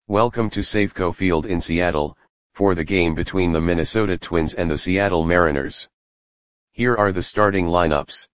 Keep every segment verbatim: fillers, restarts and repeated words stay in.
Welcome to Safeco Field in Seattle, for the game between the Minnesota Twins and the Seattle Mariners. Here are the starting lineups.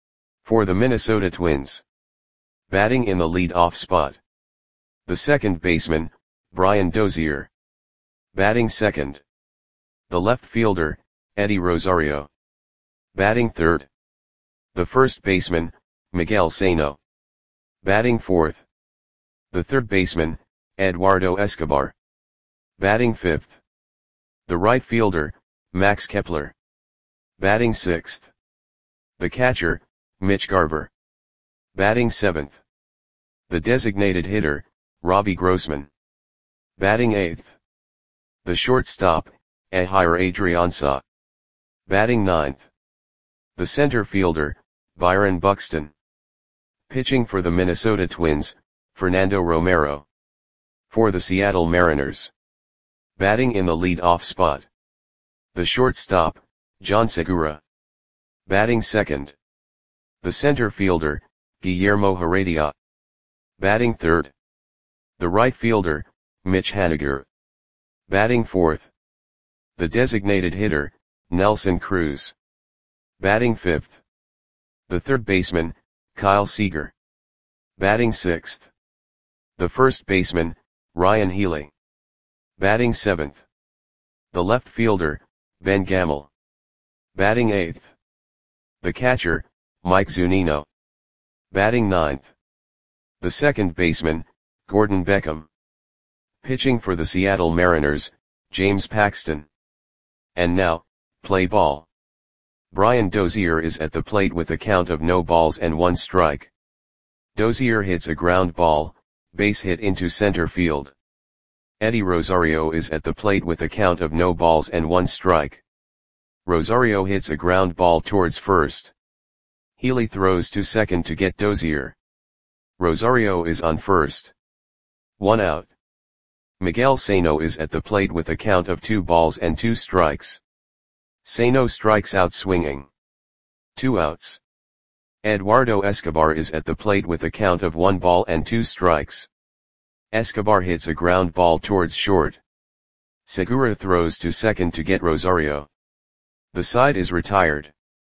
For the Minnesota Twins. Batting in the lead-off spot. The second baseman, Brian Dozier. Batting second. The left fielder, Eddie Rosario. Batting third. The first baseman, Miguel Sano. Batting fourth. The third baseman, Eduardo Escobar. Batting fifth. The right fielder, Max Kepler. Batting sixth. The catcher, Mitch Garver. Batting seventh. The designated hitter, Robbie Grossman. Batting eighth. The shortstop, Ehire Adrianza. Batting ninth. The center fielder, Byron Buxton. Pitching for the Minnesota Twins, Fernando Romero. For the Seattle Mariners. Batting in the lead-off spot. The shortstop, John Segura. Batting second. The center fielder, Guillermo Heredia. Batting third. The right fielder, Mitch Haniger. Batting fourth. The designated hitter, Nelson Cruz. Batting fifth. The third baseman, Kyle Seager. Batting sixth. The first baseman, Ryan Healy. Batting seventh. The left fielder, Ben Gamel. Batting eighth. The catcher, Mike Zunino. Batting ninth. The second baseman, Gordon Beckham. Pitching for the Seattle Mariners, James Paxton. And now, play ball. Brian Dozier is at the plate with a count of no balls and one strike. Dozier hits a ground ball, base hit into center field. Eddie Rosario is at the plate with a count of no balls and one strike. Rosario hits a ground ball towards first. Healy throws to second to get Dozier. Rosario is on first. One out. Miguel Sano is at the plate with a count of two balls and two strikes. Sano strikes out swinging. Two outs. Eduardo Escobar is at the plate with a count of one ball and two strikes. Escobar hits a ground ball towards short. Segura throws to second to get Rosario. The side is retired.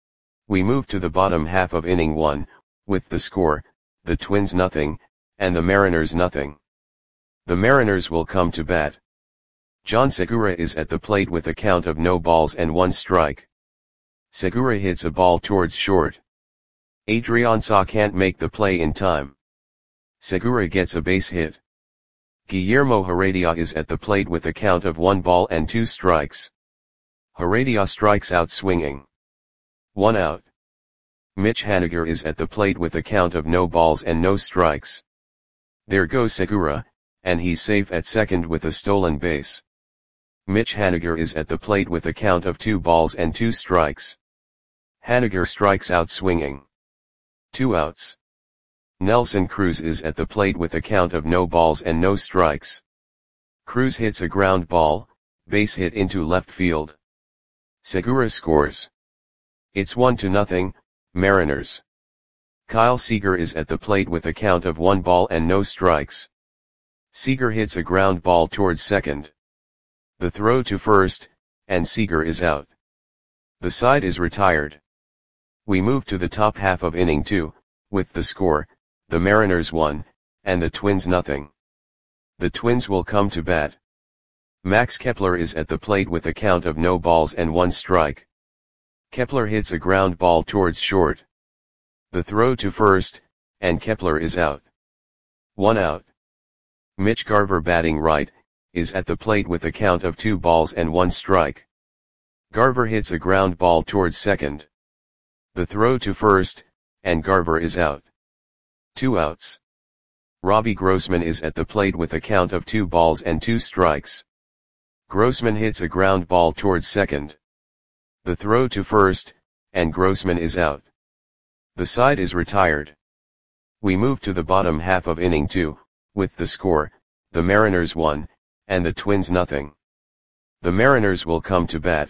We move to the bottom half of inning one, with the score, the Twins nothing, and the Mariners nothing. The Mariners will come to bat. John Segura is at the plate with a count of no balls and one strike. Segura hits a ball towards short. Adrianza can't make the play in time. Segura gets a base hit. Guillermo Heredia is at the plate with a count of one ball and two strikes. Heredia strikes out swinging. One out. Mitch Haniger is at the plate with a count of no balls and no strikes. There goes Segura, and he's safe at second with a stolen base. Mitch Haniger is at the plate with a count of two balls and two strikes. Haniger strikes out swinging. Two outs. Nelson Cruz is at the plate with a count of no balls and no strikes. Cruz hits a ground ball, base hit into left field. Segura scores. It's one to nothing, Mariners. Kyle Seager is at the plate with a count of one ball and no strikes. Seager hits a ground ball towards second. The throw to first, and Seager is out. The side is retired. We move to the top half of inning two, with the score, the Mariners one, and the Twins nothing. The Twins will come to bat. Max Kepler is at the plate with a count of no balls and one strike. Kepler hits a ground ball towards short. The throw to first, and Kepler is out. One out. Mitch Garver batting right, is at the plate with a count of two balls and one strike. Garver hits a ground ball towards second. The throw to first, and Garver is out. Two outs. Robbie Grossman is at the plate with a count of two balls and two strikes. Grossman hits a ground ball towards second. The throw to first, and Grossman is out. The side is retired. We move to the bottom half of inning two, with the score, the Mariners one, and the Twins nothing. The Mariners will come to bat.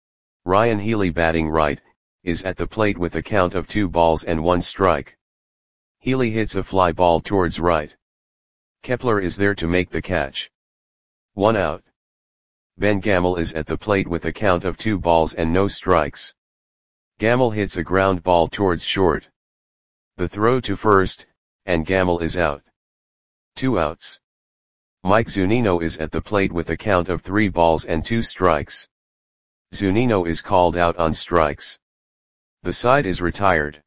Ryan Healy batting right, is at the plate with a count of two balls and one strike. Healy hits a fly ball towards right. Kepler is there to make the catch. one out. Ben Gamel is at the plate with a count of two balls and no strikes. Gamel hits a ground ball towards short. The throw to first, and Gamel is out. Two outs. Mike Zunino is at the plate with a count of three balls and two strikes. Zunino is called out on strikes. The side is retired.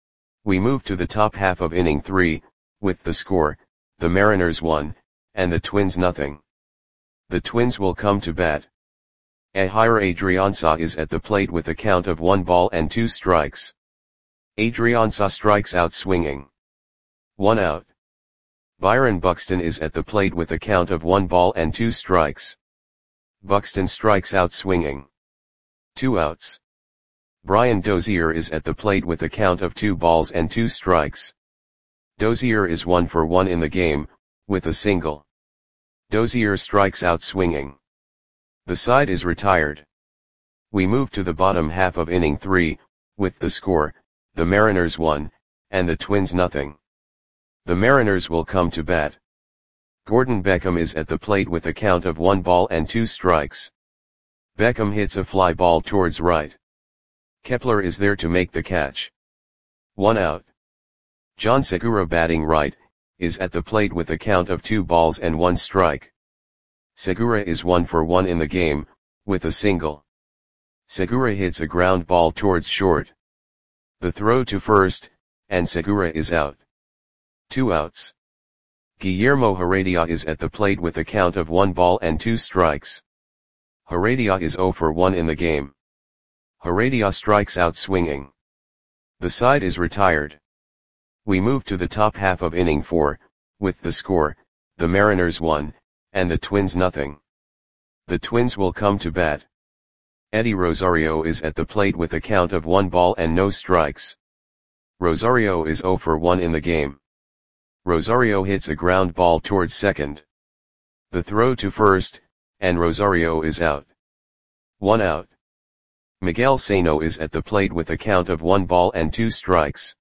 We move to the top half of inning three, with the score, the Mariners one, and the Twins nothing. The Twins will come to bat. Ehire Adrianza is at the plate with a count of one ball and two strikes. Adrianza strikes out swinging. One out. Byron Buxton is at the plate with a count of one ball and two strikes. Buxton strikes out swinging. Two outs. Brian Dozier is at the plate with a count of two balls and two strikes. Dozier is one for one in the game, with a single. Dozier strikes out swinging. The side is retired. We move to the bottom half of inning three, with the score, the Mariners one, and the Twins nothing. The Mariners will come to bat. Gordon Beckham is at the plate with a count of one ball and two strikes. Beckham hits a fly ball towards right. Kepler is there to make the catch. One out. John Segura, batting right, is at the plate with a count of two balls and one strike. Segura is one for one in the game, with a single. Segura hits a ground ball towards short. The throw to first, and Segura is out. Two outs. Guillermo Heredia is at the plate with a count of one ball and two strikes. Heredia is zero for one in the game. Heredia strikes out swinging. The side is retired. We move to the top half of inning four, with the score, the Mariners one, and the Twins nothing. The Twins will come to bat. Eddie Rosario is at the plate with a count of one ball and no strikes. Rosario is zero for one in the game. Rosario hits a ground ball towards second. The throw to first, and Rosario is out. One out. Miguel Sano is at the plate with a count of one ball and two strikes.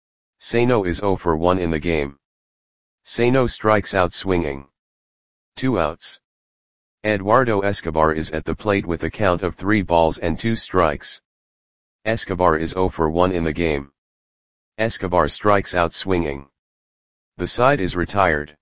Sano is zero for one in the game. Sano strikes out swinging. Two outs. Eduardo Escobar is at the plate with a count of three balls and two strikes. Escobar is zero for one in the game. Escobar strikes out swinging. The side is retired.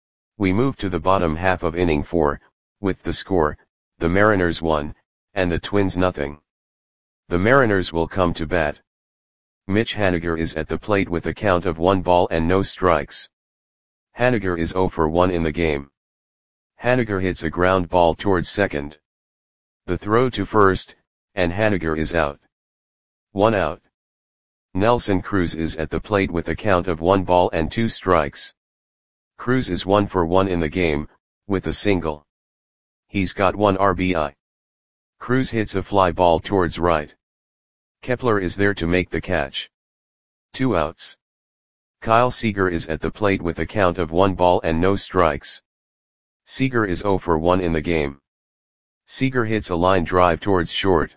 We move to the bottom half of inning four, with the score, the Mariners one, and the Twins nothing. The Mariners will come to bat. Mitch Haniger is at the plate with a count of one ball and no strikes. Haniger is zero for one in the game. Haniger hits a ground ball towards second. The throw to first, and Haniger is out. One out. Nelson Cruz is at the plate with a count of one ball and two strikes. Cruz is one for one in the game, with a single. He's got one R B I. Cruz hits a fly ball towards right. Kepler is there to make the catch. Two outs. Kyle Seager is at the plate with a count of one ball and no strikes. Seager is zero for one in the game. Seager hits a line drive towards short.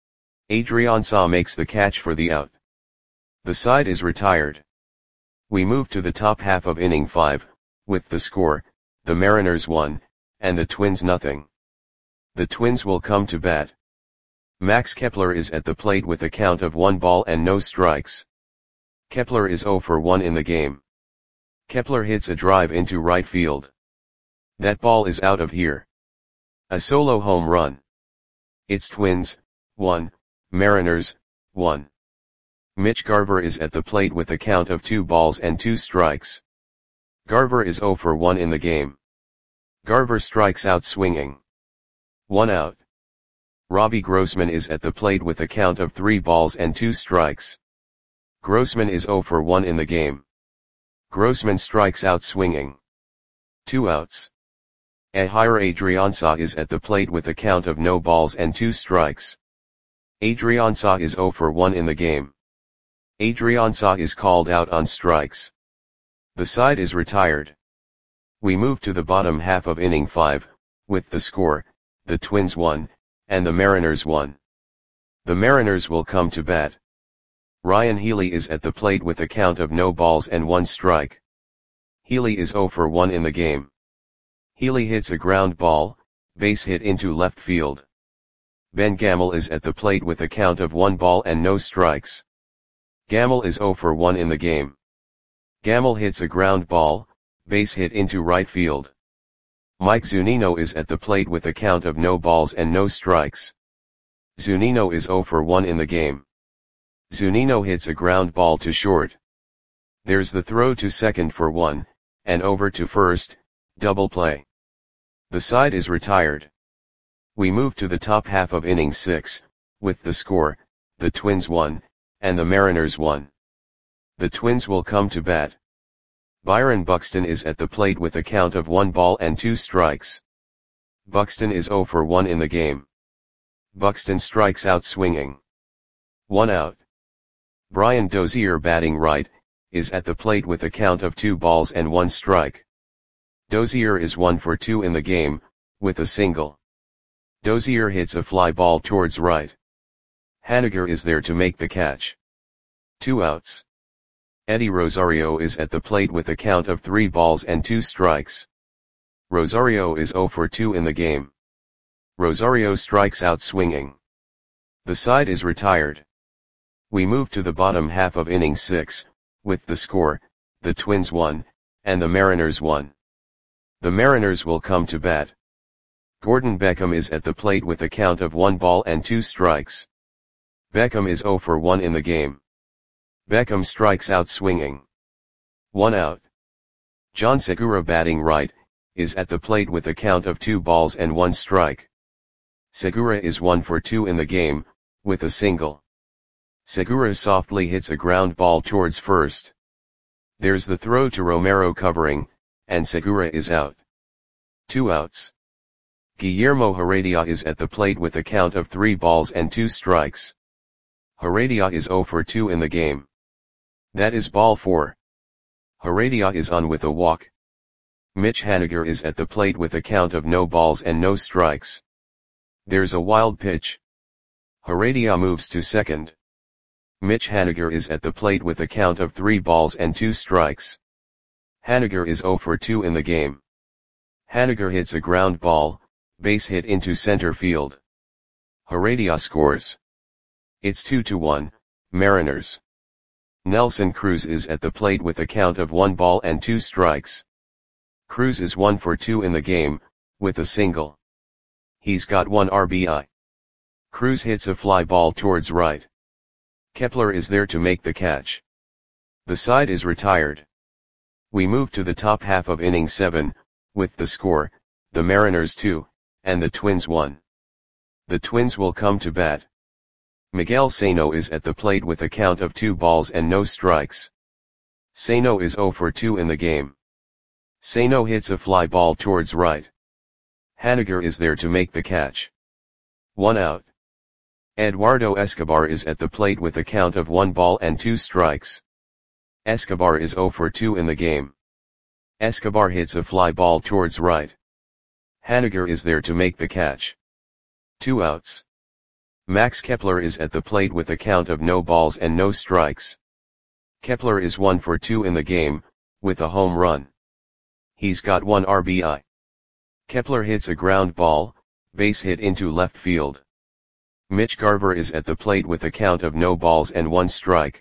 Adrianza makes the catch for the out. The side is retired. We move to the top half of inning five, with the score, the Mariners one, and the Twins nothing. The Twins will come to bat. Max Kepler is at the plate with a count of one ball and no strikes. Kepler is zero for one in the game. Kepler hits a drive into right field. That ball is out of here. A solo home run. It's Twins, one, Mariners, one. Mitch Garver is at the plate with a count of two balls and two strikes. Garver is zero for one in the game. Garver strikes out swinging. One out. Robbie Grossman is at the plate with a count of three balls and two strikes. Grossman is zero for one in the game. Grossman strikes out swinging. Two outs. Ehire Adrianza is at the plate with a count of no balls and two strikes. Adrianza is zero for one in the game. Adrianza is called out on strikes. The side is retired. We move to the bottom half of inning five, with the score, the Twins one, and the Mariners one. The Mariners will come to bat. Ryan Healy is at the plate with a count of no balls and one strike. Healy is zero for one in the game. Healy hits a ground ball, base hit into left field. Ben Gamel is at the plate with a count of one ball and no strikes. Gamel is zero for one in the game. Gamel hits a ground ball, base hit into right field. Mike Zunino is at the plate with a count of no balls and no strikes. Zunino is zero for one in the game. Zunino hits a ground ball to short. There's the throw to second for one, and over to first, double play. The side is retired. We move to the top half of inning six, with the score, the Twins won, and the Mariners won. The Twins will come to bat. Byron Buxton is at the plate with a count of one ball and two strikes. Buxton is zero for one in the game. Buxton strikes out swinging. One out. Brian Dozier, batting right, is at the plate with a count of two balls and one strike. Dozier is one for two in the game, with a single. Dozier hits a fly ball towards right. Haniger is there to make the catch. Two outs. Eddie Rosario is at the plate with a count of three balls and two strikes. Rosario is zero for two in the game. Rosario strikes out swinging. The side is retired. We move to the bottom half of inning six, with the score, the Twins won, and the Mariners won. The Mariners will come to bat. Gordon Beckham is at the plate with a count of one ball and two strikes. Beckham is zero for one in the game. Beckham strikes out swinging. One out. John Segura, batting right, is at the plate with a count of two balls and one strike. Segura is one for two in the game, with a single. Segura softly hits a ground ball towards first. There's the throw to Romero covering, and Segura is out. Two outs. Guillermo Heredia is at the plate with a count of three balls and two strikes. Heredia is zero for two in the game. That is ball four. Heredia is on with a walk. Mitch Haniger is at the plate with a count of no balls and no strikes. There's a wild pitch. Heredia moves to second. Mitch Haniger is at the plate with a count of three balls and two strikes. Haniger is zero for two in the game. Haniger hits a ground ball, base hit into center field. Heredia scores. It's two to one, Mariners. Nelson Cruz is at the plate with a count of one ball and two strikes. Cruz is one for two in the game, with a single. He's got one R B I. Cruz hits a fly ball towards right. Kepler is there to make the catch. The side is retired. We move to the top half of inning seven, with the score, the Mariners two, and the Twins one. The Twins will come to bat. Miguel Sano is at the plate with a count of two balls and no strikes. Sano is zero for two in the game. Sano hits a fly ball towards right. Haniger is there to make the catch. One out. Eduardo Escobar is at the plate with a count of one ball and two strikes. Escobar is zero for two in the game. Escobar hits a fly ball towards right. Haniger is there to make the catch. Two outs. Max Kepler is at the plate with a count of no balls and no strikes. Kepler is one for two in the game, with a home run. He's got one R B I. Kepler hits a ground ball, base hit into left field. Mitch Garver is at the plate with a count of no balls and one strike.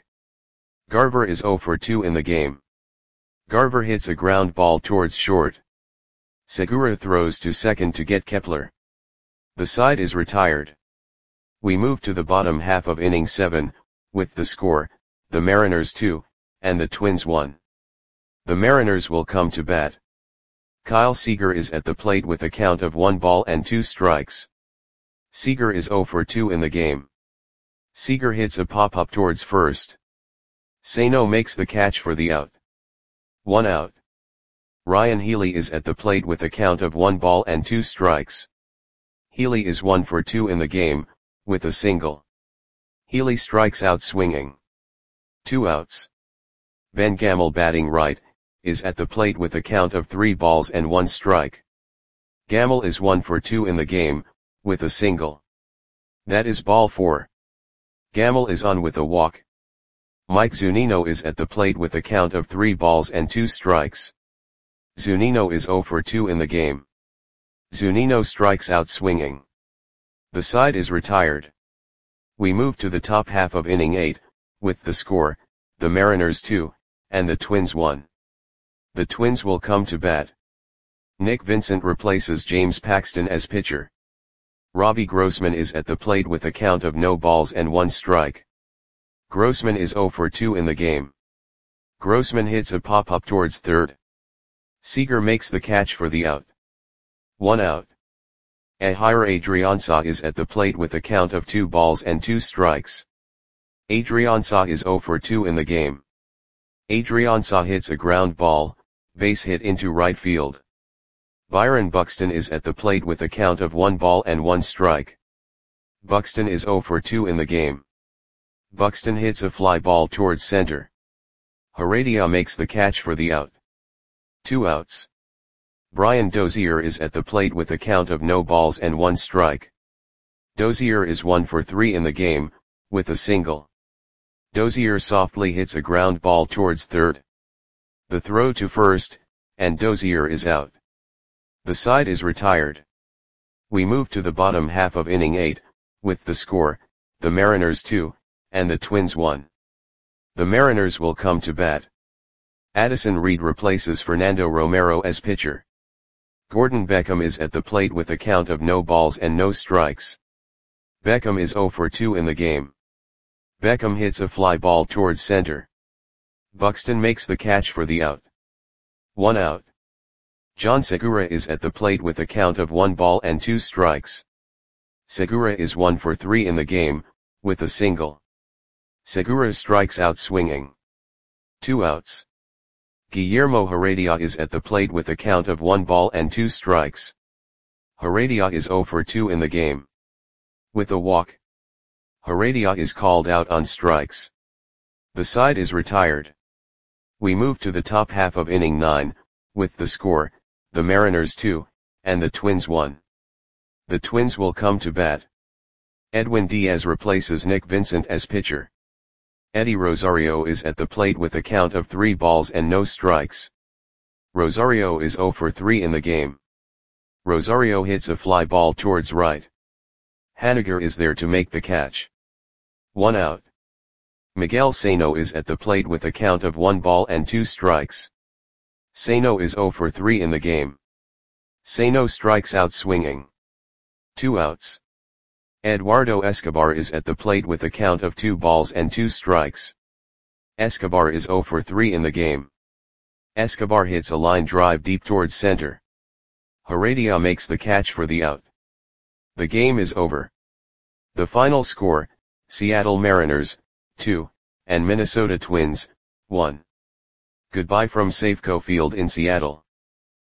Garver is zero for two in the game. Garver hits a ground ball towards short. Segura throws to second to get Kepler. The side is retired. We move to the bottom half of inning seven, with the score, the Mariners two, and the Twins one. The Mariners will come to bat. Kyle Seager is at the plate with a count of one ball and two strikes. Seager is zero for two in the game. Seager hits a pop-up towards first. Sano makes the catch for the out. One out. Ryan Healy is at the plate with a count of one ball and two strikes. Healy is one for two in the game, with a single. Healy strikes out swinging. Two outs. Ben Gamel, batting right, is at the plate with a count of three balls and one strike. Gamel is one for two in the game, with a single. That is ball four. Gamel is on with a walk. Mike Zunino is at the plate with a count of three balls and two strikes. Zunino is zero for two in the game. Zunino strikes out swinging. The side is retired. We move to the top half of inning eight, with the score, the Mariners two, and the Twins one. The Twins will come to bat. Nick Vincent replaces James Paxton as pitcher. Robbie Grossman is at the plate with a count of no balls and one strike. Grossman is oh for two in the game. Grossman hits a pop-up towards third. Seager makes the catch for the out. One out. Ehire Adrianza is at the plate with a count of two balls and two strikes. Adrianza is oh for two in the game. Adrianza hits a ground ball, base hit into right field. Byron Buxton is at the plate with a count of one ball and one strike. Buxton is oh for two in the game. Buxton hits a fly ball towards center. Heredia makes the catch for the out. Two outs. Brian Dozier is at the plate with a count of no balls and one strike. Dozier is one for three in the game, with a single. Dozier softly hits a ground ball towards third. The throw to first, and Dozier is out. The side is retired. We move to the bottom half of inning eight, with the score, the Mariners two, and the Twins one. The Mariners will come to bat. Addison Reed replaces Fernando Romero as pitcher. Gordon Beckham is at the plate with a count of no balls and no strikes. Beckham is oh for two in the game. Beckham hits a fly ball towards center. Buxton makes the catch for the out. One out. John Segura is at the plate with a count of one ball and two strikes. Segura is one for three in the game, with a single. Segura strikes out swinging. Two outs. Guillermo Heredia is at the plate with a count of one ball and two strikes. Heredia is oh for two in the game. With a walk. Heredia is called out on strikes. The side is retired. We move to the top half of inning nine, with the score, the Mariners two, and the Twins one. The Twins will come to bat. Edwin Diaz replaces Nick Vincent as pitcher. Eddie Rosario is at the plate with a count of three balls and no strikes. Rosario is oh for three in the game. Rosario hits a fly ball towards right. Haniger is there to make the catch. One out. Miguel Sano is at the plate with a count of one ball and two strikes. Sano is oh for three in the game. Sano strikes out swinging. Two outs. Eduardo Escobar is at the plate with a count of two balls and two strikes. Escobar is oh for three in the game. Escobar hits a line drive deep towards center. Heredia makes the catch for the out. The game is over. The final score, Seattle Mariners, two, and Minnesota Twins, one. Goodbye from Safeco Field in Seattle.